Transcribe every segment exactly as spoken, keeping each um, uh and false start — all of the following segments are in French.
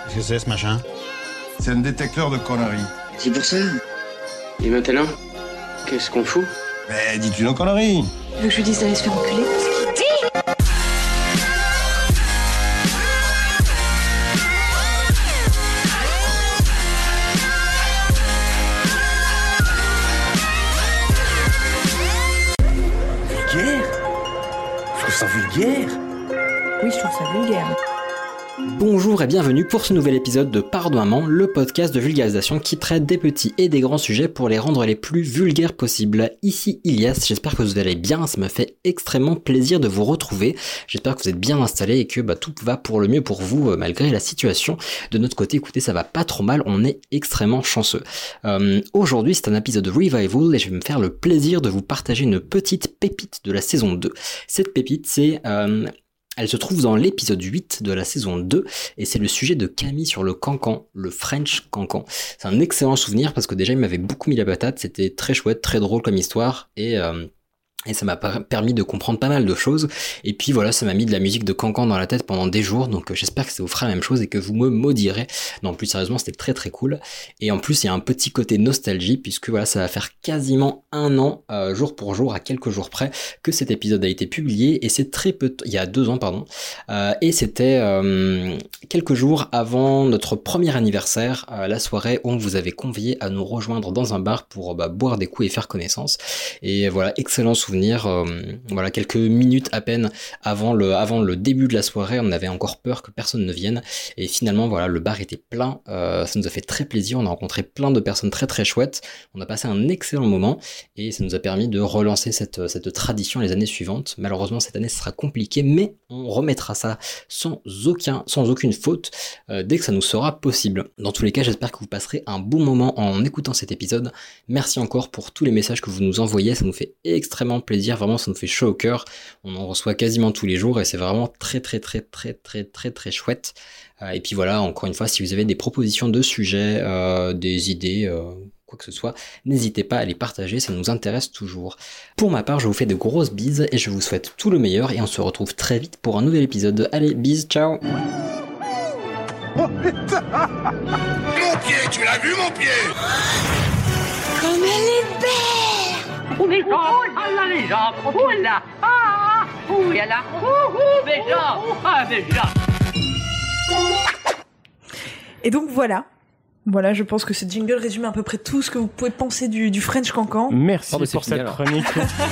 Qu'est-ce que c'est ce machin? C'est un détecteur de conneries. C'est pour ça. Et maintenant, qu'est-ce qu'on fout? Mais dis-tu nos conneries? Tu veux que je lui dise d'aller se faire enculer? Vulgaire? Je trouve ça vulgaire. Oui, je trouve ça vulgaire. Bonjour et bienvenue pour ce nouvel épisode de Pardon Maman, le podcast de vulgarisation qui traite des petits et des grands sujets pour les rendre les plus vulgaires possibles. Ici Ilias, j'espère que vous allez bien, ça me fait extrêmement plaisir de vous retrouver. J'espère que vous êtes bien installés et que bah, tout va pour le mieux pour vous euh, malgré la situation. De notre côté, écoutez, ça va pas trop mal, on est extrêmement chanceux. Euh, aujourd'hui, c'est un épisode de Revival et je vais me faire le plaisir de vous partager une petite pépite de la saison deux. Cette pépite, c'est... Euh, Elle se trouve dans l'épisode huit de la saison deux et c'est le sujet de Camille sur le cancan, le French cancan. C'est un excellent souvenir parce que déjà il m'avait beaucoup mis la patate, c'était très chouette, très drôle comme histoire et... Euh Et ça m'a permis de comprendre pas mal de choses. Et puis voilà, ça m'a mis de la musique de Cancan dans la tête pendant des jours. Donc euh, j'espère que ça vous fera la même chose et que vous me maudirez. Non, plus sérieusement, c'était très très cool. Et en plus, il y a un petit côté nostalgie puisque voilà, ça va faire quasiment un an, euh, jour pour jour, à quelques jours près, que cet épisode a été publié. Et c'est très peu, t- il y a deux ans, pardon. Euh, et c'était euh, quelques jours avant notre premier anniversaire, euh, la soirée où on vous avait convié à nous rejoindre dans un bar pour bah, boire des coups et faire connaissance. Et voilà, excellent souvenir. Souvenir, euh, voilà, quelques minutes à peine avant le, avant le début de la soirée, on avait encore peur que personne ne vienne et finalement voilà, le bar était plein, euh, ça nous a fait très plaisir, on a rencontré plein de personnes très très chouettes, on a passé un excellent moment et ça nous a permis de relancer cette, cette tradition les années suivantes. Malheureusement cette année ce sera compliqué mais on remettra ça sans, aucun, sans aucune faute euh, dès que ça nous sera possible. Dans tous les cas j'espère que vous passerez un bon moment en écoutant cet épisode. Merci encore pour tous les messages que vous nous envoyez, ça nous fait extrêmement plaisir, vraiment ça nous fait chaud au cœur, on en reçoit quasiment tous les jours et c'est vraiment très très très très très très très chouette. Euh, et puis voilà, encore une fois, si vous avez des propositions de sujets, euh, des idées, euh, quoi que ce soit, n'hésitez pas à les partager, ça nous intéresse toujours. Pour ma part, je vous fais de grosses bises et je vous souhaite tout le meilleur et on se retrouve très vite pour un nouvel épisode. Allez, bises, ciao. Oh putain! Mon pied, tu l'as vu mon pied? Comme elle est belle! Oh, mes jambes! Ah là, les jambes! Oh là! Ah! Oh, là là! Oh, oh, mes jambes! Ah, mes jambes! Et donc voilà. Voilà, je pense que ce jingle résume à peu près tout ce que vous pouvez penser du, du French cancan. Merci Oh, bah, pour fini, cette alors. chronique.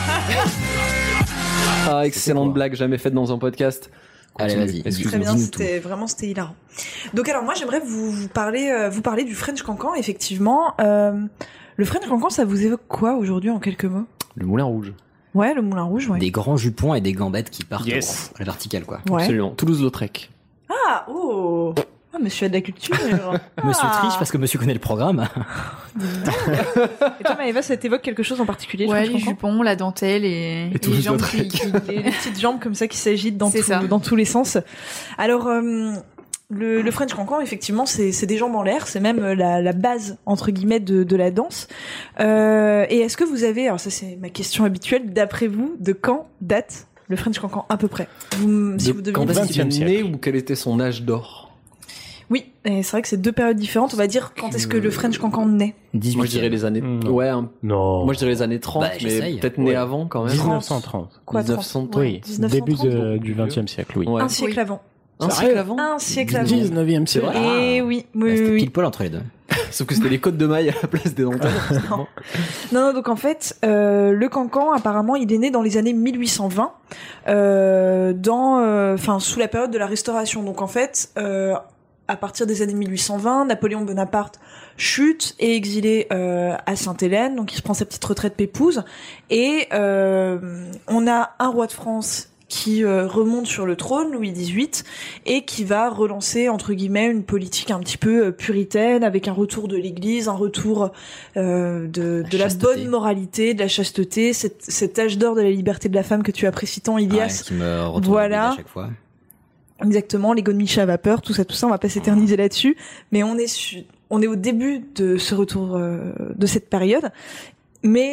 Ah, excellente blague, jamais faite dans un podcast. Allez, Continue. vas-y. Excuse-moi. Très bien, dis-nous tout. c'était vraiment c'était hilarant. Donc alors moi j'aimerais vous, vous parler euh, vous parler du French cancan effectivement. Euh, le French cancan ça vous évoque quoi aujourd'hui en quelques mots? Le Moulin Rouge. Ouais, le Moulin Rouge, ouais. Des grands jupons et des gambettes qui partent Yes. à la verticale quoi. Ouais. Absolument. Toulouse-Lautrec. Ah, oh. Ah, monsieur a de la culture. Monsieur Ah. triche parce que monsieur connaît le programme. Et toi Maëva, ça t'évoque quelque chose en particulier? le Ouais, French les cancan jupons, la dentelle et, Et tout les le jambes Lautrec. qui, qui- les, les petites jambes comme ça qui s'agitent dans, C'est tout- ça. dans tous les sens. Alors, euh, le, le French cancan, effectivement, c'est, c'est des jambes en l'air, c'est même la, la base entre guillemets de, de la danse. Euh, et est-ce que vous avez, alors ça c'est ma question habituelle, d'après vous, de quand date le French cancan à peu près? Vous, si De vous deviez quand me- est-ce qu'il est vingtième né siècle. ou quel était son âge d'or? Oui, et c'est vrai que c'est deux périodes différentes. On va dire quand est-ce que le French cancan naît? dix-huit. Moi je dirais les années... Non. Ouais, un- Non. moi je dirais les années trente, Bah, mais j'essaye. peut-être né Ouais. avant quand même. dix-neuf cent trente. Quoi, mille neuf cents, trente? Ouais, Oui, dix-neuf cent début trente, de- du vingtième siècle, oui. Ouais. Un siècle Oui. avant. Un Sérieux siècle avant. Un siècle avant. dix-neuvième C'est siècle. vrai. Et oui, Bah, oui, c'était oui, oui. pile poil entre les deux. Sauf que c'était les côtes de maille à la place des dentelles. Non. Non, non, donc en fait, euh, le cancan, apparemment, il est né dans les années mille huit cent vingt, euh, dans, euh, enfin, sous la période de la Restauration. Donc en fait, euh, à partir des années mille huit cent vingt, Napoléon Bonaparte chute et est exilé euh, à Sainte-Hélène, donc il se prend sa petite retraite pépouse, et euh, on a un roi de France qui euh, remonte sur le trône, Louis dix-huit, et qui va relancer, entre guillemets, une politique un petit peu euh, puritaine, avec un retour de l'Église, un retour euh, de, La de la chasteté. bonne moralité, de la chasteté, cet, cet âge d'or de la liberté de la femme que tu apprécies tant, Ilias. Ouais, qui me retourne Voilà. le bide à chaque fois. Exactement, les Godemicha à vapeur, tout ça, tout ça, on va pas s'éterniser là-dessus, mais on est su- on est au début de ce retour, euh, de cette période, mais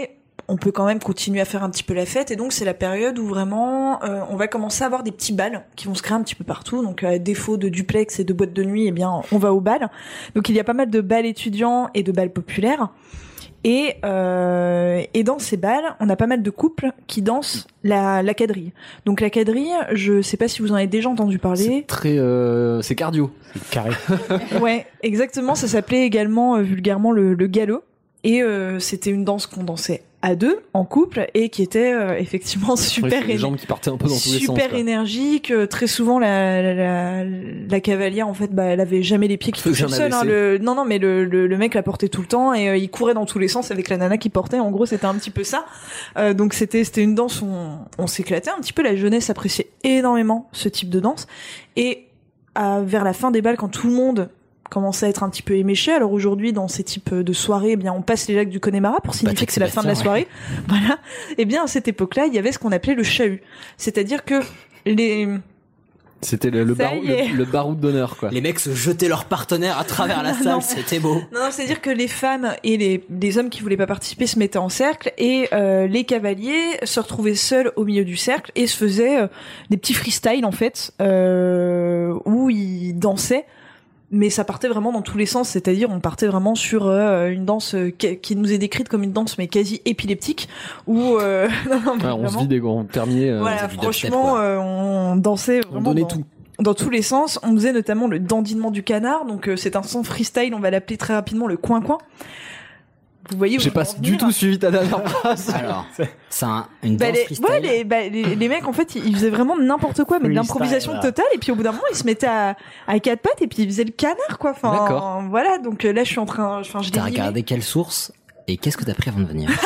on peut quand même continuer à faire un petit peu la fête, et donc c'est la période où vraiment euh, on va commencer à avoir des petits bals qui vont se créer un petit peu partout. Donc à défaut de duplex et de boîtes de nuit, eh bien on va au bal. Donc il y a pas mal de bals étudiants et de bals populaires. Et, euh, et dans ces bals, on a pas mal de couples qui dansent la, la quadrille. Donc la quadrille, je sais pas si vous en avez déjà entendu parler. C'est très, euh, c'est cardio. C'est carré. Ouais, exactement. Ça s'appelait également euh, vulgairement le, le galop. Et euh, c'était une danse qu'on dansait à deux, en couple, et qui était euh, effectivement super, Ouais, les jambes qui partaient un peu dans tous les sens. super quoi. énergique. Euh, très souvent, la, la, la, la cavalière, en fait, bah, elle avait jamais les pieds qui touchaient le sol. Hein, le, non, non, mais le, le, le mec la portait tout le temps, et euh, il courait dans tous les sens avec la nana qui portait. En gros, c'était un petit peu ça. Euh, donc c'était, c'était une danse où on, on s'éclatait un petit peu. La jeunesse appréciait énormément ce type de danse. Et à, vers la fin des bals, quand tout le monde commence à être un petit peu éméché. Alors aujourd'hui, dans ces types de soirées, eh bien, on passe les lacs du Connemara pour signifier Patrick que c'est la fin de la soirée. Ouais. Voilà. Eh bien, à cette époque-là, il y avait ce qu'on appelait le chahut. C'est-à-dire que les... C'était le, le, Ça barou, y est. le, le baroud d'honneur, quoi. Les mecs se jetaient leur partenaire à travers la salle, Non. c'était beau. Non, non, c'est-à-dire que les femmes et les, les hommes qui voulaient pas participer se mettaient en cercle, et euh, les cavaliers se retrouvaient seuls au milieu du cercle et se faisaient euh, des petits freestyles, en fait, euh, où ils dansaient. Mais ça partait vraiment dans tous les sens, c'est-à-dire on partait vraiment sur euh, une danse euh, qui, qui nous est décrite comme une danse mais quasi épileptique, où euh, non, non, Ouais, on se vraiment, vit des grands termiers. Euh, voilà, c'est du dubstep, franchement, quoi. euh, on dansait on vraiment donnait dans, tout. dans tous les sens. On faisait notamment le dandinement du canard, donc euh, c'est un son freestyle, on va l'appeler très rapidement le coin-coin. Vous voyez où J'ai je pas veux en du venir. tout suivi ta dernière phrase. Alors, c'est un, une Bah, danse les, freestyle. ouais, les, bah, les, les mecs, en fait, ils faisaient vraiment n'importe quoi, mais de Freestyle, l'improvisation voilà. totale, et puis au bout d'un moment, ils se mettaient à, à quatre pattes, et puis ils faisaient le canard, quoi. Enfin, D'accord. voilà, donc euh, là, je suis en train, enfin, je T'as l'ai regardé quelle source et qu'est-ce que t'as pris avant de venir?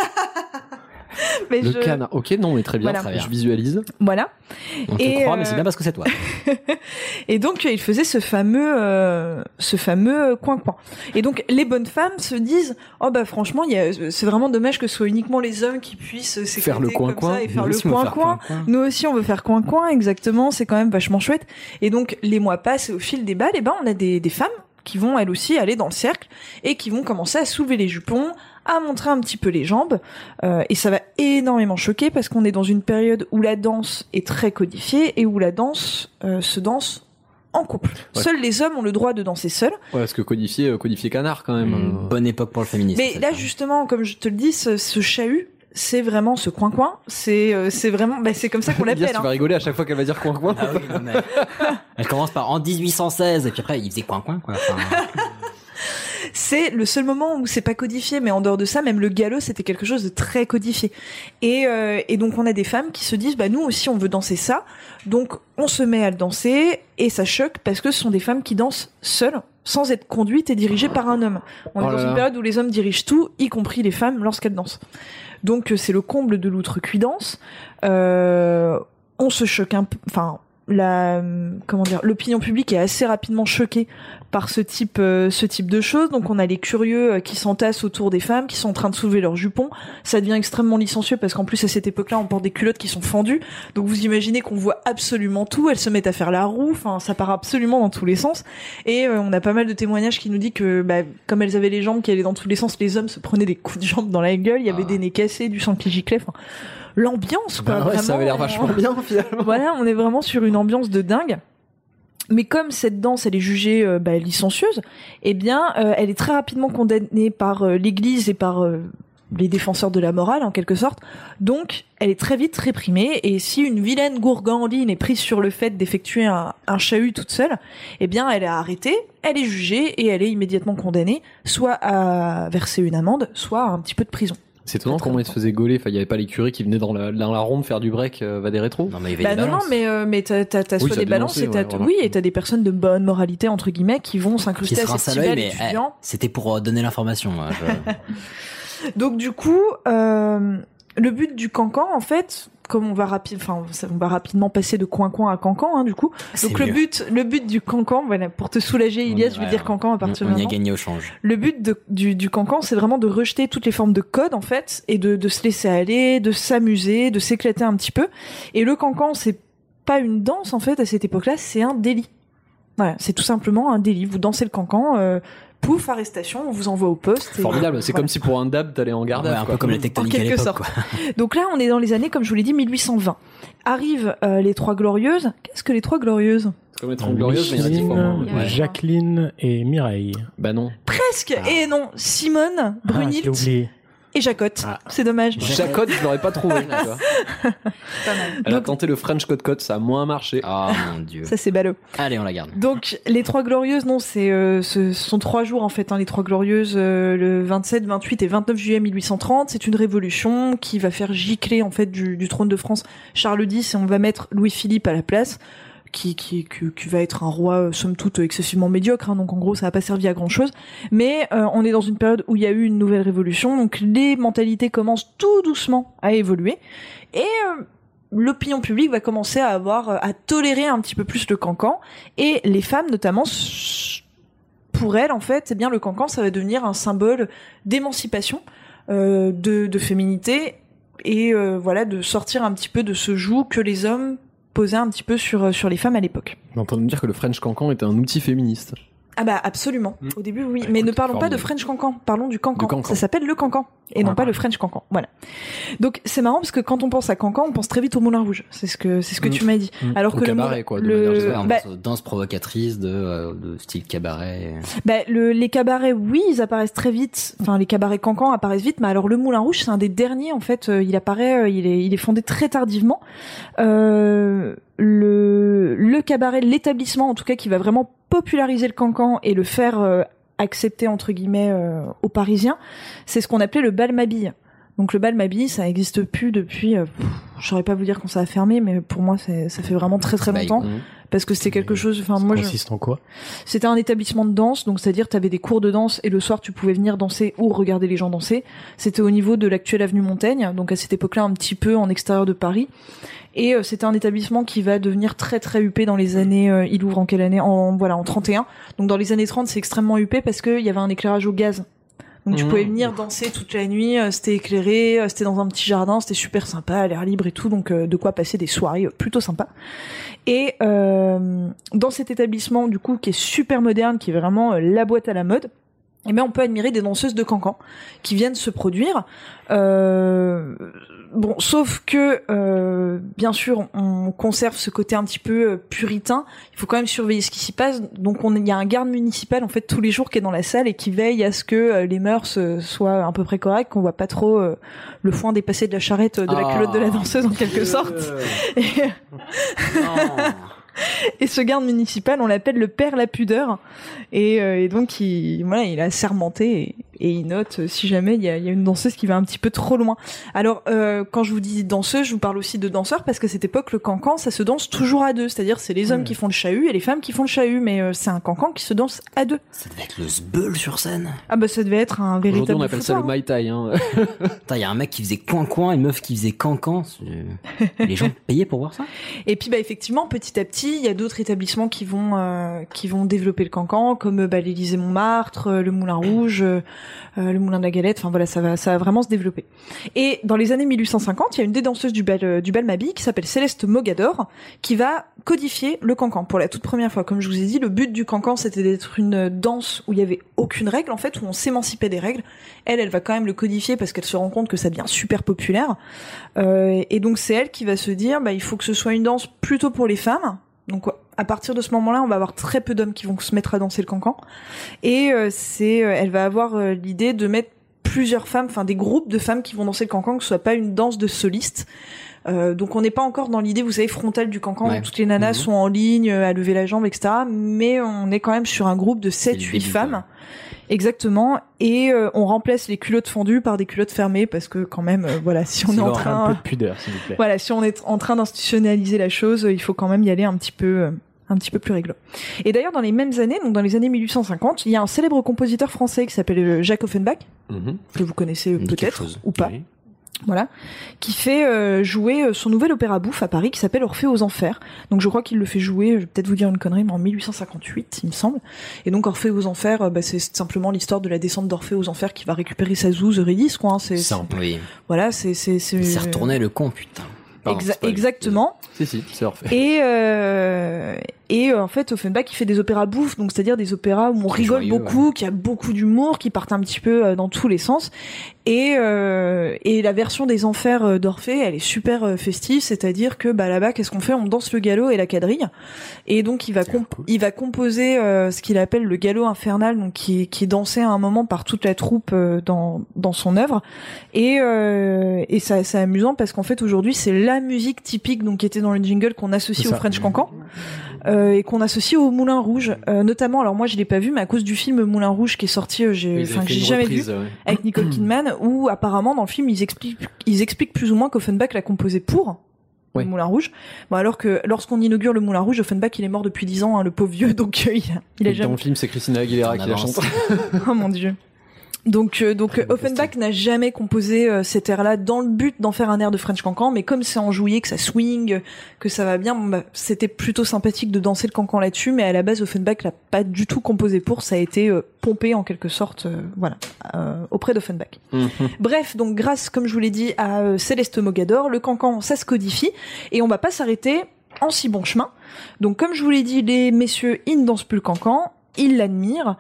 mais Le je... canard. Ok, non, mais très bien. Voilà. Très bien. Je visualise. Voilà. On te Et, croit, euh, mais c'est bien parce que c'est toi. Et donc, euh, il faisait ce fameux, euh, ce fameux coin-coin. Et donc, les bonnes femmes se disent, oh bah franchement, il y a, c'est vraiment dommage que ce soit uniquement les hommes qui puissent s'éclater Faire le comme coin-coin. ça et faire Nous le aussi, on va faire coin-coin. coin-coin. Nous aussi, on veut faire coin-coin, exactement. C'est quand même vachement chouette. Et donc, les mois passent et au fil des balles, et ben, on a des, des femmes qui vont, elles aussi, aller dans le cercle et qui vont commencer à soulever les jupons, à montrer un petit peu les jambes. Euh, et ça va énormément choquer parce qu'on est dans une période où la danse est très codifiée et où la danse euh, se danse en couple. Ouais. Seuls les hommes ont le droit de danser seuls. Ouais, parce que codifier, euh, codifier canard, quand même. Une euh, bonne époque pour le féminisme. Mais c'est là, ça. justement, comme je te le dis, ce, ce chahut, c'est vraiment ce coin-coin. C'est, euh, c'est vraiment, bah, c'est comme ça qu'on Elias, l'appelle. tu hein. vas rigoler à chaque fois qu'elle va dire coin-coin. Ah oui, non, mais... Elle commence par en dix-huit cent seize et puis après il faisait coin coin quoi. Enfin, C'est le seul moment où c'est pas codifié, mais en dehors de ça, même le galop, c'était quelque chose de très codifié. Et, euh, et donc on a des femmes qui se disent, bah nous aussi on veut danser ça, donc on se met à le danser, et ça choque parce que ce sont des femmes qui dansent seules, sans être conduites et dirigées par un homme. On Oh est dans là une là. période où les hommes dirigent tout, y compris les femmes lorsqu'elles dansent. Donc euh, c'est le comble de l'outrecuidance. Euh, on se choque un peu, enfin la comment dire, l'opinion publique est assez rapidement choquée par ce type euh, ce type de choses. Donc on a les curieux euh, qui s'entassent autour des femmes qui sont en train de soulever leurs jupons. Ça devient extrêmement licencieux parce qu'en plus à cette époque-là on porte des culottes qui sont fendues. Donc vous imaginez qu'on voit absolument tout. Elles se mettent à faire la roue. Enfin ça part absolument dans tous les sens. Et euh, on a pas mal de témoignages qui nous disent que bah, comme elles avaient les jambes qui allaient dans tous les sens, les hommes se prenaient des coups de jambes dans la gueule. Il y avait Ah. des nez cassés, du sang qui giclait. Enfin l'ambiance quoi. Bah ouais, vraiment, ça avait l'air vachement bien, finalement. Voilà, on est vraiment sur une ambiance de dingue. Mais comme cette danse, elle est jugée euh, bah, licencieuse, eh bien, euh, elle est très rapidement condamnée par euh, l'Église et par euh, les défenseurs de la morale, en quelque sorte. Donc, elle est très vite réprimée. Et si une vilaine gourgandine est prise sur le fait d'effectuer un, un chahut toute seule, eh bien, elle est arrêtée, elle est jugée et elle est immédiatement condamnée, soit à verser une amende, soit à un petit peu de prison. C'est étonnant Très comment ils se faisaient gauler. Enfin, il y avait pas les curés qui venaient dans la, dans la ronde faire du break, euh, va des rétros. non mais il y avait Bah des non, non, balances. mais, euh, mais t'as, t'as, t'as Oui, soit ça des balances dénonçait, et t'as, ouais, oui, remarque. et t'as des personnes de bonne moralité, entre guillemets, qui vont Qui s'incruster se à ces rince à petits l'œil, bals mais eh, étudiants. c'était pour euh, donner l'information. moi, je- Donc du coup, euh, le but du cancan, en fait, comme on va rapide, enfin, ça- on va rapidement passer de coin-coin à cancan, hein, du coup. C'est Donc le mieux. but, le but du cancan, voilà, pour te soulager, On Ilias, y- je vais ouais, dire cancan à on, partir de on y a maintenant. gagné au change. Le but de- du, du cancan, c'est vraiment de rejeter toutes les formes de code, en fait, et de, de se laisser aller, de s'amuser, de s'éclater un petit peu. Et le cancan, c'est pas une danse, en fait, à cette époque-là, c'est un délit. Voilà, c'est tout simplement un délit. Vous dansez le cancan, euh, pouf, arrestation, on vous envoie au poste. Et Formidable, c'est voilà. comme si pour un dab t'allais en garde à Ouais, vue, un quoi. peu comme la En tectonique à quelque l'époque, sorte. quoi. Donc là, on est dans les années, comme je vous l'ai dit, mille huit cent vingt. Arrivent euh, les Trois Glorieuses. Qu'est-ce que les Trois Glorieuses? C'est comme les Trente Glorieuses, mais il y en a Micheline, différents. Ouais. Jacqueline et Mireille. Bah non. Presque. Ah. Et non, Simone, Ah, je Brunilt l'ai oublié. et Jacotte. Ah. C'est dommage. Jacotte, je l'aurais pas trouvé. tu vois. Pas mal. Elle a Donc, tenté le French Code Code, ça a moins marché. Oh mon dieu. ça c'est ballot. Allez, on la garde. Donc les Trois Glorieuses, non, c'est euh, ce sont trois jours en fait, hein, les Trois Glorieuses, euh, le vingt-sept, vingt-huit et vingt-neuf juillet mille huit cent trente. C'est une révolution qui va faire gicler en fait du, du trône de France Charles X et on va mettre Louis-Philippe à la place. Qui, qui, qui, qui va être un roi euh, somme toute excessivement médiocre, hein, donc en gros ça n'a pas servi à grand chose. Mais euh, on est dans une période où il y a eu une nouvelle révolution, donc les mentalités commencent tout doucement à évoluer et euh, l'opinion publique va commencer à avoir à tolérer un petit peu plus le cancan et les femmes notamment. Pour elles en fait, eh bien le cancan ça va devenir un symbole d'émancipation, euh, de, de féminité et euh, voilà de sortir un petit peu de ce joug que les hommes posaient un petit peu sur sur les femmes à l'époque. On entend me dire que le French Cancan était un outil féministe. Ah bah absolument. Mmh. Au début oui, Bah, mais écoute, ne parlons pas de formidable. French cancan, parlons du cancan. Du cancan. Ça s'appelle le cancan et non Ah. pas le French cancan. Voilà. Donc c'est marrant parce que quand on pense à cancan, on pense très vite au Moulin Rouge. C'est ce que c'est ce que Mmh. tu m'as dit. Mmh. Alors Au que cabaret, le, quoi, de le- manière Ouais, générale. on bah, pense aux danses provocatrices de, euh, de style cabaret. bah, le, les cabarets, oui, ils apparaissent très vite. Enfin, les cabarets cancans apparaissent vite, mais alors le Moulin Rouge, c'est un des derniers. En fait, euh, il apparaît, euh, il est, il est fondé très tardivement. Euh, le, le cabaret, l'établissement, en tout cas, qui va vraiment populariser le cancan et le faire euh, accepter entre guillemets euh, aux Parisiens, c'est ce qu'on appelait le bal Mabille. Donc le bal Mabille, ça n'existe plus depuis. Euh, pff, je saurais pas vous dire quand ça a fermé, mais pour moi, c'est, ça fait vraiment très très Bah, longtemps Mmh. parce que c'était quelque chose. Enfin, Ça moi, je, consiste en quoi? c'était un établissement de danse, donc c'est-à-dire tu avais des cours de danse et le soir tu pouvais venir danser ou regarder les gens danser. C'était au niveau de l'actuelle avenue Montaigne, donc à cette époque-là un petit peu en extérieur de Paris. Et euh, c'était un établissement qui va devenir très très huppé dans les années. Euh, il ouvre en quelle année? En voilà, en trente et un. Donc dans les années trente, c'est extrêmement huppé parce qu'il y avait un éclairage au gaz. Donc tu Mmh. pouvais venir danser toute la nuit, euh, c'était éclairé, euh, c'était dans un petit jardin, c'était super sympa, à l'air libre et tout, donc euh, de quoi passer des soirées euh, plutôt sympas. Et euh, dans cet établissement, du coup, qui est super moderne, qui est vraiment euh, la boîte à la mode, eh bien, on peut admirer des danseuses de cancan qui viennent se produire. Euh, bon, sauf que, euh, bien sûr, on conserve ce côté un petit peu euh, puritain. Il faut quand même surveiller ce qui s'y passe. Donc, on, il y a un garde municipal en fait tous les jours qui est dans la salle et qui veille à ce que euh, les mœurs euh, soient à peu près correctes, qu'on voit pas trop euh, le foin dépasser de la charrette euh, de la Ah. culotte de la danseuse en quelque sorte. Et, Non. et ce garde municipal, on l'appelle le père la pudeur. Et, euh, et donc, il, voilà, il a sermenté et, et il note euh, si jamais il y a, il y a une danseuse qui va un petit peu trop loin. Alors, euh, quand je vous dis danseuse, je vous parle aussi de danseur parce que à cette époque, le cancan, ça se danse toujours à deux. C'est-à-dire, c'est les hommes Mmh. qui font le chahut et les femmes qui font le chahut. Mais euh, c'est un cancan qui se danse à deux. Ça devait être le sbeul sur scène. Ah bah, ça devait être un Aujourd'hui, véritable on appelle ça le foutoir, hein. Mai Tai. Hein. Putain, il y a un mec qui faisait coin-coin, une meuf qui faisait cancan. C'est- Les gens payaient pour voir ça? Et puis bah effectivement petit à petit il y a d'autres établissements qui vont euh, qui vont développer le cancan comme bah, l'Élysée Montmartre, euh, le Moulin Rouge, euh, euh, le Moulin de la Galette. Enfin voilà, ça va ça va vraiment se développer. Et dans les années mille huit cent cinquante, il y a une des danseuses du bal euh, du bal Mabille qui s'appelle Céleste Mogador qui va codifier le cancan pour la toute première fois. Comme je vous ai dit, le but du cancan c'était d'être une danse où il y avait aucune règle en fait, où on s'émancipait des règles. Elle, elle va quand même le codifier parce qu'elle se rend compte que ça devient super populaire. Euh, et donc c'est elle qui va se dire, bah il faut que ce soit une danse plutôt pour les femmes. Donc à partir de ce moment-là, on va avoir très peu d'hommes qui vont se mettre à danser le cancan. Et euh, c'est, euh, elle va avoir euh, l'idée de mettre plusieurs femmes, enfin des groupes de femmes qui vont danser le cancan, que ce soit pas une danse de soliste. Euh, donc on n'est pas encore dans l'idée, vous savez, frontale du cancan, Ouais. où toutes les nanas Mhm. sont en ligne, à lever la jambe, et cetera. Mais on est quand même sur un groupe de C'est sept le huit début, femmes. quoi. Exactement. Et euh, on remplace les culottes fendues par des culottes fermées, parce que quand même, euh, voilà, si on est en Alors, train... un peu de pudeur, s'il vous plaît. Voilà, si on est en train d'institutionnaliser la chose, il faut quand même y aller un petit peu, euh, un petit peu plus réglo. Et d'ailleurs, dans les mêmes années, donc dans les années mille huit cent cinquante, il y a un célèbre compositeur français qui s'appelle euh, Jacques Offenbach, Mhm. que vous connaissez Me dit quelque peut-être chose. ou pas, Oui. voilà, qui fait euh, jouer euh, son nouvel opéra bouffe à Paris qui s'appelle Orphée aux Enfers. Donc je crois qu'il le fait jouer, je vais peut-être vous dire une connerie, mais en mille huit cent cinquante-huit, il me semble. Et donc Orphée aux Enfers, euh, bah, c'est simplement l'histoire de la descente d'Orphée aux Enfers qui va récupérer sa zouze Eurydice, quoi. Hein, c'est, c'est- Simple. Oui. voilà, c'est c'est c'est. Il s'est retourné le con, putain. Pardon, Exa- c'est pas- exactement. Si, si, c'est refait. Et, euh, Et euh, en fait, Offenbach, il fait des opéras bouffe, donc c'est-à-dire des opéras où on Très rigole joyeux, beaucoup, ouais. qui a beaucoup d'humour, qui partent un petit peu euh, dans tous les sens. Et, euh, et la version des Enfers euh, d'Orphée, elle est super euh, festive, c'est-à-dire que bah là-bas, qu'est-ce qu'on fait ? On danse le galop et la quadrille. Et donc il va comp- cool. il va composer euh, ce qu'il appelle le galop infernal, donc qui, qui est dansé à un moment par toute la troupe euh, dans dans son œuvre. Et euh, et ça c'est amusant parce qu'en fait aujourd'hui c'est la musique typique donc qui était dans le jingle qu'on associe au French Cancan. Euh, et qu'on associe au Moulin Rouge, euh, notamment. Alors moi je l'ai pas vu, mais à cause du film Moulin Rouge qui est sorti, euh, j'ai, enfin que j'ai jamais reprise, vu, ouais. avec Nicole Kidman, où apparemment dans le film ils expliquent, ils expliquent plus ou moins qu'Offenbach l'a composé pour ouais. le Moulin Rouge. Bon alors que lorsqu'on inaugure le Moulin Rouge, Offenbach il est mort depuis dix ans, hein, le pauvre vieux, donc euh, il a, il a et jamais. Dans le film c'est Christina Aguilera qui la chante. Oh mon dieu. Donc, euh, donc Offenbach n'a jamais composé euh, cet air-là dans le but d'en faire un air de French Cancan, mais comme c'est enjoué, que ça swing, que ça va bien, bon, bah, c'était plutôt sympathique de danser le cancan là-dessus, mais à la base Offenbach l'a pas du tout composé pour, ça a été euh, pompé en quelque sorte, euh, voilà, euh, auprès d'Offenbach. Mm-hmm. Bref, donc grâce, comme je vous l'ai dit, à euh, Céleste Mogador, le cancan ça se codifie, et on va pas s'arrêter en si bon chemin. Donc comme je vous l'ai dit, les messieurs, ils ne dansent plus le cancan, ils l'admirent.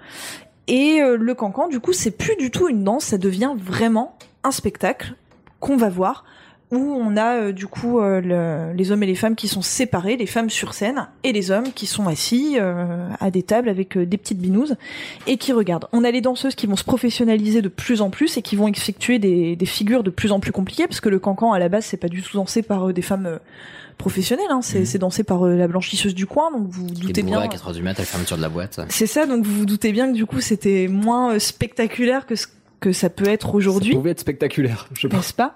Et euh, le cancan, du coup, c'est plus du tout une danse, ça devient vraiment un spectacle qu'on va voir, où on a euh, du coup euh, le, les hommes et les femmes qui sont séparés, les femmes sur scène, et les hommes qui sont assis euh, à des tables avec euh, des petites binouses, et qui regardent. On a les danseuses qui vont se professionnaliser de plus en plus, et qui vont effectuer des, des figures de plus en plus compliquées, parce que le cancan, à la base, c'est pas du tout dansé par euh, des femmes... Euh, professionnel, hein. c'est, mmh. c'est dansé par euh, la blanchisseuse du coin, donc vous vous doutez bien. à quatre heures du mat à la fermeture de la boîte. C'est ça, donc vous vous doutez bien que du coup c'était moins euh, spectaculaire que ce que ça peut être aujourd'hui. Ça pouvait être spectaculaire, je pense. N'est-ce pas ?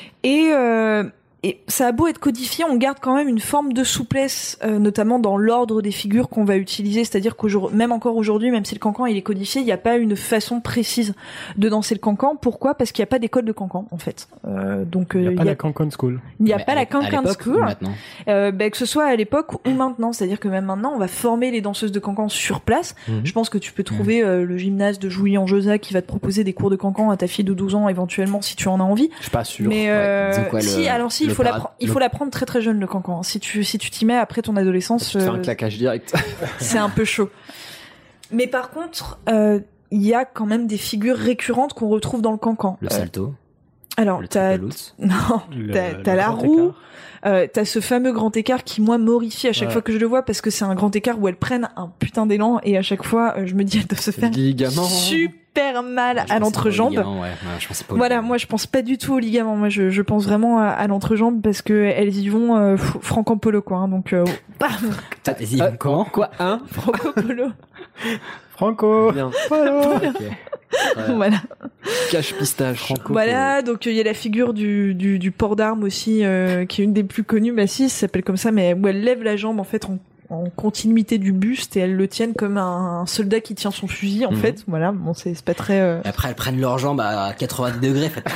Et euh, et ça a beau être codifié, on garde quand même une forme de souplesse, euh, notamment dans l'ordre des figures qu'on va utiliser. C'est-à-dire qu'aujourd'hui, même encore aujourd'hui, même si le cancan il est codifié, il n'y a pas une façon précise de danser le cancan. Pourquoi ? Parce qu'il n'y a pas d'école de cancan, en fait. Euh, donc il n'y a euh, pas y a... la cancan school. Il n'y a Mais pas à la cancan school. Euh, ben, que ce soit à l'époque ou maintenant. C'est-à-dire que même maintenant, on va former les danseuses de cancan sur place. Mmh. Je pense que tu peux trouver euh, le gymnase de Jouy-en-Josas qui va te proposer des cours de cancan à ta fille de douze ans éventuellement si tu en as envie. Je suis pas sûr. Mais euh, ouais. quoi, si, le, alors si, il faut l'apprendre. Il faut l'apprendre très très jeune le cancan. Si tu si tu t'y mets après ton adolescence, tu te fais euh, un claquage direct. C'est un peu chaud. Mais par contre, il euh, y a quand même des figures récurrentes qu'on retrouve dans le cancan. Le salto. Euh, alors le t'as non, le, t'as, le t'as la roue. Euh, t'as ce fameux grand écart qui moi m'horrifie à chaque ouais. fois que je le vois parce que c'est un grand écart où elles prennent un putain d'élan et à chaque fois euh, je me dis elles doivent se faire ligament. super mal ouais, à l'entrejambe. Ouais. Ouais, je pense pas voilà, moi je pense pas du tout au ligament. Moi je, je pense vraiment à, à l'entrejambe parce que elles y vont euh, franco polo quoi. Hein, donc euh, elles y vont comment quoi hein franco polo. Franco. Bien. Polo. Okay. Ouais. Voilà. Cache pistache. Franco. Voilà, donc il euh, y a la figure du du, du port d'armes aussi, euh, qui est une des plus connues. Bah si, ça s'appelle comme ça, mais où elle lève la jambe en fait en, en continuité du buste et elles le tiennent comme un, un soldat qui tient son fusil en mmh. fait. Voilà, bon c'est c'est pas très. Euh... Et après elles prennent leurs jambes à quatre-vingt-dix degrés. Fait...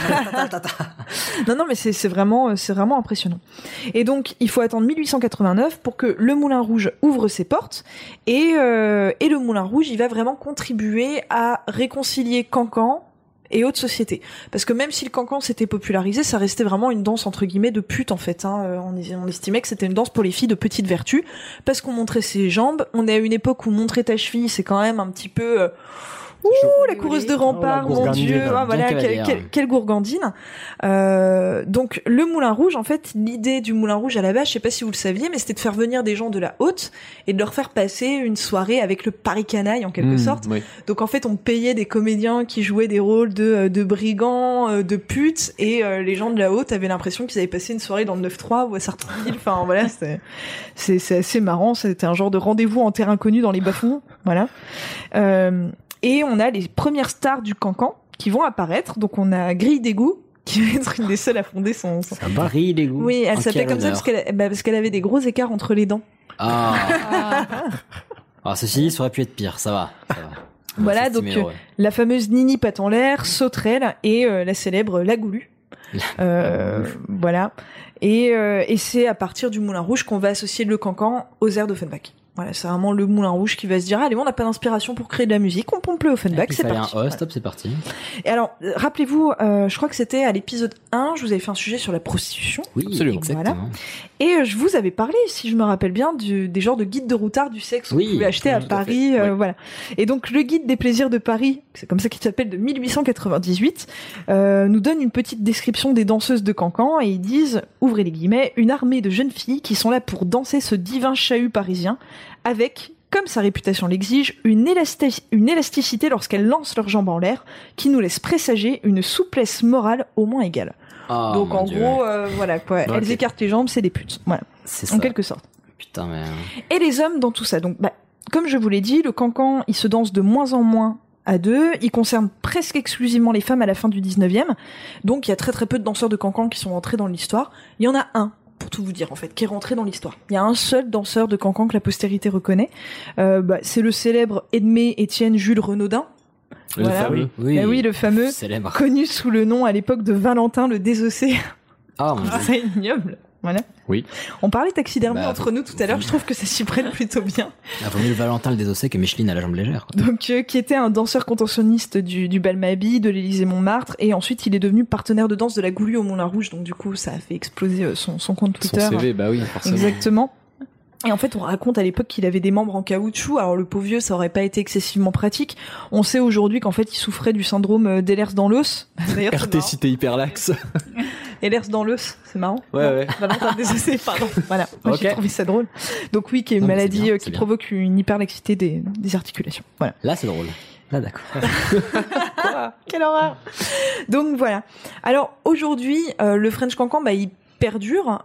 non non mais c'est c'est vraiment c'est vraiment impressionnant. Et donc il faut attendre mille huit cent quatre-vingt-neuf pour que le Moulin Rouge ouvre ses portes et euh, et le Moulin Rouge il va vraiment contribuer à réconcilier cancan et haute société. Parce que même si le cancan s'était popularisé, ça restait vraiment une danse entre guillemets de pute en fait. Hein. On, on estimait que c'était une danse pour les filles de petite vertu, parce qu'on montrait ses jambes. On est à une époque où montrer ta cheville, c'est quand même un petit peu... Euh, Ouh, la coureuse de rempart, oh, mon Dieu, ah, voilà, quelle, quelle, quelle gourgandine. Euh, donc, le Moulin Rouge, en fait, l'idée du Moulin Rouge à la base, je sais pas si vous le saviez, mais c'était de faire venir des gens de la haute et de leur faire passer une soirée avec le Paris canaille, en quelque mmh, sorte. Oui. Donc, en fait, on payait des comédiens qui jouaient des rôles de, de brigands, de putes, et euh, les gens de la haute avaient l'impression qu'ils avaient passé une soirée dans le neuf trois ou à Sartreville. Enfin, voilà, c'est, c'est, c'est assez marrant. C'était un genre de rendez-vous en terre inconnue dans les bas-fonds. Voilà. Euh, Et on a les premières stars du cancan qui vont apparaître. Donc on a Grille d'égout, qui va être une des seules à fonder son... son... Grille d'égout. Oui, elle s'appelait comme honneur. ça parce qu'elle, bah, parce qu'elle avait des gros écarts entre les dents. Ah. Alors ceci dit, ça aurait pu être pire, ça va. Ça va. Voilà, donc euh, la fameuse Nini patte en l'air, Sauterelle et euh, la célèbre La Goulue. euh, voilà. Et, euh, et c'est à partir du Moulin Rouge qu'on va associer le cancan aux airs d'Offenbach. Voilà, c'est vraiment le Moulin Rouge qui va se dire allez, on n'a pas d'inspiration pour créer de la musique, on pompe le Offenbach, c'est Il parti. fallait un host, hop, c'est parti. Et alors, euh, rappelez-vous, euh, je crois que c'était à l'épisode un, je vous avais fait un sujet sur la prostitution. Oui, Absolument. exactement. Voilà. Et euh, je vous avais parlé, si je me rappelle bien, du, des genres de guides de routard du sexe Oui, qu'on pouvait acheter à tout à Paris, fait. euh, Ouais. voilà. Et donc le guide des plaisirs de Paris, c'est comme ça qu'il s'appelle, de mille huit cent quatre-vingt-dix-huit, euh, nous donne une petite description des danseuses de Cancan et ils disent, ouvrez les guillemets, une armée de jeunes filles qui sont là pour danser ce divin chahut parisien avec, comme sa réputation l'exige, une, élasti- une élasticité lorsqu'elles lancent leurs jambes en l'air qui nous laisse présager une souplesse morale au moins égale. Oh, Donc mon en Dieu. gros, euh, voilà quoi, Ok. elles écartent les jambes, c'est des putes, voilà, C'est en ça. quelque sorte. Putain, mais... Et les hommes dans tout ça, donc bah, comme je vous l'ai dit, le cancan, il se danse de moins en moins à deux, il concerne presque exclusivement les femmes à la fin du dix-neuvième, donc il y a très très peu de danseurs de cancan qui sont rentrés dans l'histoire. Il y en a un, pour tout vous dire en fait, qui est rentré dans l'histoire. Il y a un seul danseur de cancan que la postérité reconnaît, euh, bah, c'est le célèbre Edmé Étienne Jules Renaudin. Le Voilà. fameux. Oui, Ah oui, le fameux, célèbre. connu sous le nom à l'époque de Valentin le Désossé. Oh, mon Dieu. C'est ignoble. Voilà. Oui. On parlait taxidermie Bah, entre nous tout à l'heure, je trouve que ça s'y prête plutôt bien. Ah, vaut mieux le Valentin le désossé que Micheline à la jambe légère. quoi. Donc, euh, qui était un danseur contentionniste du, du Bal-Mabille, de l'Élysée-Montmartre, et ensuite il est devenu partenaire de danse de la Goulue au Moulin Rouge, donc du coup ça a fait exploser euh, son, son compte Son Twitter. C V, bah oui, forcément. Exactement. Et en fait, on raconte à l'époque qu'il avait des membres en caoutchouc. Alors le pauvre vieux, ça aurait pas été excessivement pratique. On sait aujourd'hui qu'en fait, il souffrait du syndrome euh, d'Ehlers dans l'os. D'ailleurs, c'est R T marrant. cité hyperlaxe. Ehlers dans l'os, c'est marrant. Ouais, Non, ouais. Valentin Désossé, pardon. Voilà. Moi, j'ai Ok. trouvé ça drôle. Donc oui, qui est une Non, mais c'est maladie bien, euh, c'est qui bien. provoque une hyperlaxité des, des articulations. Voilà. Là, c'est drôle. Là, d'accord. Quelle horreur. Donc voilà. Alors aujourd'hui, euh, le French Cancan, bah, il perdure.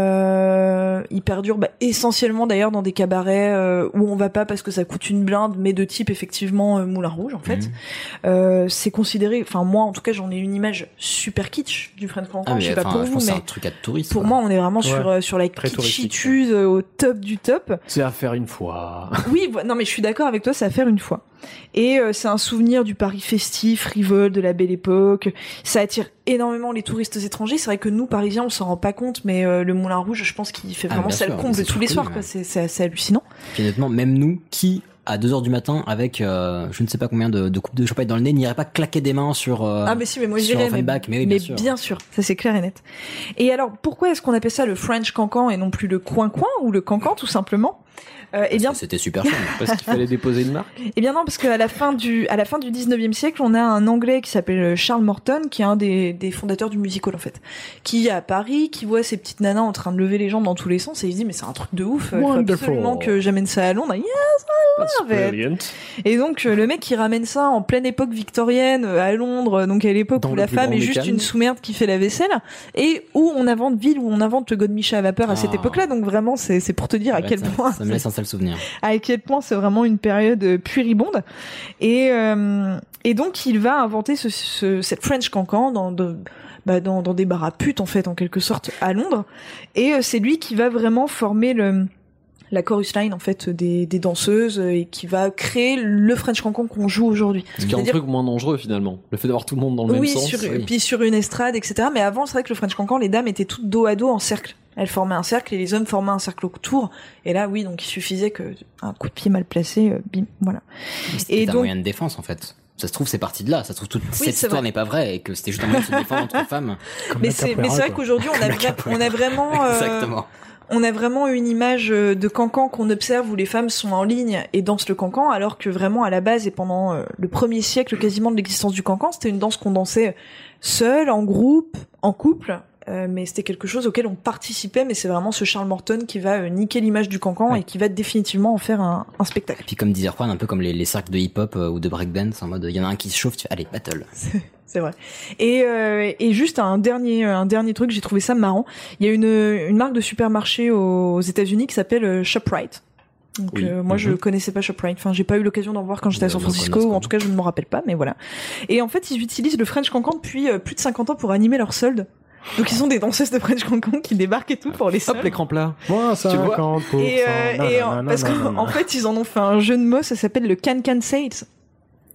Euh, il perdure bah, essentiellement d'ailleurs dans des cabarets euh, où on va pas parce que ça coûte une blinde, mais de type effectivement euh, Moulin Rouge en fait. Mhm. Euh, c'est considéré, enfin moi en tout cas j'en ai une image super kitsch du French Cancan. Ah, mais je sais pas enfin, pour je vous, pense que mais c'est un truc à touriste. pour quoi. moi on est vraiment Ouais. sur euh, sur la Très touristique, kitschitude euh, au top du top. C'est à faire une fois. Oui, vo- non mais je suis d'accord avec toi, c'est à faire une fois. Et euh, c'est un souvenir du Paris festif, frivole, de la belle époque. Ça attire énormément les touristes étrangers. C'est vrai que nous, Parisiens, on s'en rend pas compte, mais euh, le Moulin Rouge, je pense qu'il fait Ah, vraiment bien ça le sûr, comble c'est tous les surconnu, soirs. ouais. Quoi. C'est, c'est assez hallucinant. Puis honnêtement, même nous, qui, à deux heures du matin, avec euh, je ne sais pas combien de, de coupes de champagne dans le nez, n'irait pas claquer des mains sur... euh, ah mais si, mais moi sur j'irais, mais, Offenbach, mais oui, bien sûr. ça c'est clair et net. Et alors, pourquoi est-ce qu'on appelle ça le French Cancan et non plus le coin-coin ou le cancan tout simplement euh, Eh bien, Parce que c'était super fun. Parce qu'il fallait déposer une marque. Eh bien non, parce qu'à la fin du à la fin du dix-neuvième siècle, on a un Anglais qui s'appelle Charles Morton, qui est un des, des fondateurs du music hall en fait, qui est à Paris, qui voit ces petites nanas en train de lever les jambes dans tous les sens et il se dit mais c'est un truc de ouf, il faut Wonderful. absolument que j'amène ça à Londres. Yes, I That's love it. brilliant. Et donc euh, le mec qui ramène ça en pleine époque victorienne euh, à Londres, donc à l'époque Dans où le la plus femme grand est des juste calmes. une sous-merde qui fait la vaisselle et où on invente ville où on invente le godemicha à vapeur à cette Ah. époque-là. Donc vraiment c'est c'est pour te dire à Ouais, quel ça, point ça me laisse un sale souvenir. à quel point c'est vraiment une période euh, puéribonde et euh, et donc il va inventer ce, ce cette French Cancan dans de, bah dans dans des bars à putes en fait en quelque sorte à Londres et euh, c'est lui qui va vraiment former le la chorus line en fait des des danseuses euh, et qui va créer le French Cancan qu'on joue aujourd'hui. Ce qui est un C'est-à-dire- truc moins dangereux finalement. Le fait d'avoir tout le monde dans le oui, même sens. sur, oui. puis sur une estrade, et cetera. Mais avant, c'est vrai que le French Cancan, les dames étaient toutes dos à dos en cercle. Elles formaient un cercle et les hommes formaient un cercle autour. Et là, oui, donc il suffisait que un coup de pied mal placé, euh, bim, voilà. C'était Et un donc- moyen de défense, en fait. Ça se trouve, c'est parti de là. Ça se trouve, toute cette c'est histoire vrai. n'est pas vraie et que c'était juste un moyen de se défendre entre femmes. Comme Mais la c'est, mais capoeira, c'est vrai quoi. qu'aujourd'hui, on a, La vra- capoeira. on a vraiment, euh, Exactement. on a vraiment une image euh, de cancan qu'on observe où les femmes sont en ligne et dansent le cancan, alors que vraiment à la base et pendant euh, le premier siècle quasiment de l'existence du cancan, c'était une danse qu'on dansait seul, en groupe, en couple. Euh, mais c'était quelque chose auquel on participait, mais c'est vraiment ce Charles Morton qui va euh, niquer l'image du cancan Ouais. et qui va définitivement en faire un, un spectacle. Puis comme disait Juan, un peu comme les, les cercles de hip-hop euh, ou de breakdance, en mode, il y en a un qui se chauffe, tu fais, allez, battle. C'est vrai. Et, euh, et juste un dernier, un dernier truc, j'ai trouvé ça marrant. Il y a une, une marque de supermarché aux États-Unis qui s'appelle euh, ShopRite. Donc Oui. euh, moi je Mhm. connaissais pas ShopRite. Enfin j'ai pas eu l'occasion d'en voir quand j'étais à Euh, San j'en Francisco connais, ou en tout cas je ne m'en rappelle pas. Mais voilà. Et en fait ils utilisent le French Cancan depuis euh, plus de cinquante ans pour animer leurs soldes. Donc ils ont des danseuses de French Cancan qui débarquent et tout pour les soldes. Hop, l'écran plat. Moins Tu le vois cinquante pour cent. Et, euh, et en- parce qu'en en fait ils en ont fait un jeu de mots, ça s'appelle le Can Can Sales.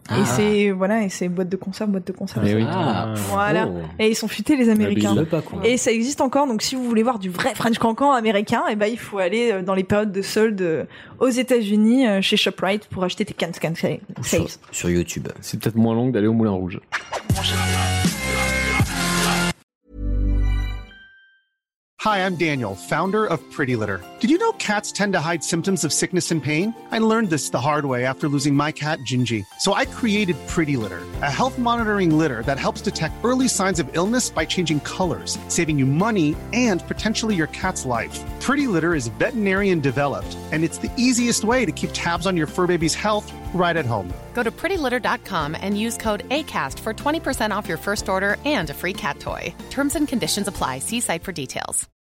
Et c'est voilà, et c'est boîte de conserve, boîte de conserve. Mais oui. Ah. Voilà. Oh. Et ils sont futés les Américains. Je sais pas, quoi. Et ça existe encore, donc si vous voulez voir du vrai French Cancan américain, et ben il faut aller euh, dans les périodes de soldes euh, aux États-Unis euh, chez Shoprite pour acheter tes can can sales. Sur, sur YouTube. C'est peut-être moins long d'aller au Moulin Rouge. Hi, I'm Daniel, founder of Pretty Litter. Did you know cats tend to hide symptoms of sickness and pain? I learned this the hard way after losing my cat, Gingy. So I created Pretty Litter, a health monitoring litter that helps detect early signs of illness by changing colors, saving you money and potentially your cat's life. Pretty Litter is veterinarian developed, and it's the easiest way to keep tabs on your fur baby's health right at home. Go to pretty litter dot com and use code ACAST for twenty percent off your first order and a free cat toy. Terms and conditions apply. See site for details.